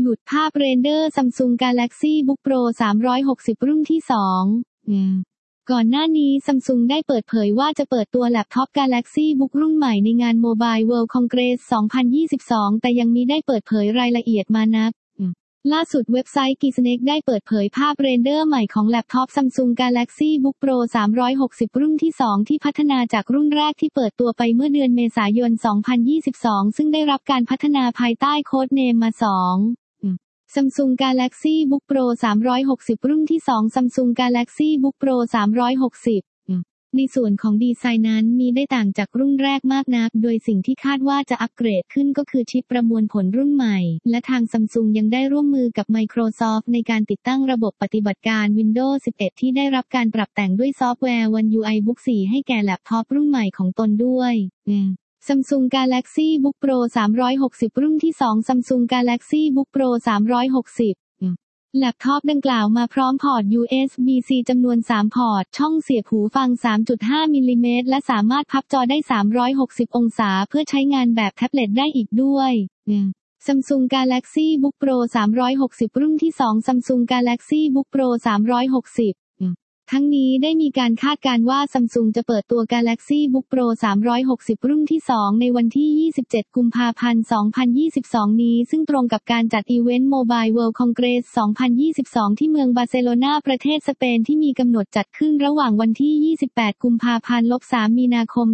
ลุดภาพเรนเดอร์ Samsung Galaxy Book Pro 360 รุ่นที่ 2 ก่อนหน้านี้ Samsung ได้เปิดเผยว่าจะเปิดตัวแล็ปท็อป Galaxy Book รุ่นใหม่ในงาน Mobile World Congress 2022 แต่ยังมิได้เปิดเผยรายละเอียดมานักล่าสุดเว็บไซต์ Geeksnet ได้เปิดเผยภาพเรนเดอร์ใหม่ของแล็ปท็อป Samsung Galaxy Book Pro 360 รุ่นที่ 2 ที่พัฒนาจากรุ่นแรกที่เปิดตัวไปเมื่อเดือนเมษายน 2022 ซึ่งได้รับการพัฒนาภายใต้โค้ดเนมมา Samsung Galaxy Book Pro 360 รุ่นที่ 2 Samsung Galaxy Book Pro 360ในส่วนของดีไซน์นั้นมีได้ต่างจากรุ่นแรกมากนักโดยสิ่งที่คาดว่าจะอัปเกรดขึ้นก็คือชิปประมวลผลรุ่นใหม่และทาง Samsung ยังได้ร่วมมือกับ Microsoft ในการติดตั้งระบบปฏิบัติการ Windows 11 ที่ได้รับการปรับแต่งด้วยซอฟต์แวร์ One UI Book 4 ให้แก่แล็ปท็อปรุ่นใหม่ของตนด้วยSamsung Galaxy Book Pro 360 รุ่นที่ 2 Samsung Galaxy Book Pro 360แล็ปท็อปดังกล่าวมาพร้อมพอร์ต USB-C จำนวน 3 พอร์ตช่องเสียบหูฟัง 3.5 มิลลิเมตรและสามารถพับจอได้ 360 องศาเพื่อใช้งานแบบแท็บเล็ตได้อีกด้วย Samsung Galaxy Book Pro 360 รุ่นที่ 2 Samsung Galaxy Book Pro 360ทั้งนี้ได้มีการคาดการณ์ว่า Samsung จะเปิดตัว Galaxy Book Pro 360 รุ่นที่ 2 ในวันที่ 27 กุมภาพันธ์ 2022 นี้ซึ่งตรงกับการจัดอีเวนต์ Mobile World Congress 2022 ที่เมืองบาร์เซโลนาประเทศสเปนที่มีกำหนดจัดขึ้นระหว่างวันที่ 28 กุมภาพันธ์ 3 มีนาคม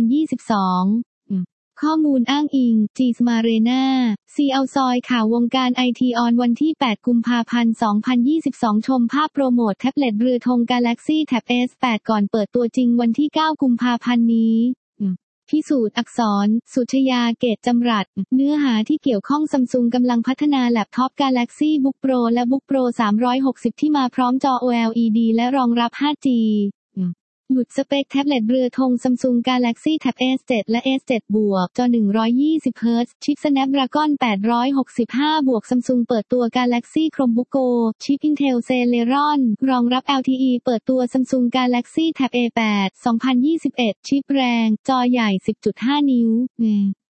2022ข้อมูลอ้างอิง Gsmarena ซีเอาซอยข่าววงการไอทีออนวันที่ 8 กุมภาพันธ์ 2022 ชมภาพโปรโมทแท็บเล็ตเรือธง Galaxy Tab S8 ก่อนเปิดตัวจริงวันที่ 9 กุมภาพันธ์นี้พิสูจน์อักษร สุชยา เกตจำรัดเนื้อหาที่เกี่ยวข้อง Samsung กำลังพัฒนาแล็ปท็อป Galaxy Book Pro และ Book Pro 360 ที่มาพร้อมจอ OLED และรองรับ 5Gหลุดสเปคแท็บเล็ตเรือธง Samsung Galaxy Tab S7 และ S7 บวกจอ 120 Hz ชิป Snapdragon 865 บวก Samsung เปิดตัว Galaxy Chromebook Go ชิป Intel Celeron รองรับ LTE เปิดตัว Samsung Galaxy Tab A8 2021 ชิปแรง จอใหญ่ 10.5 นิ้ว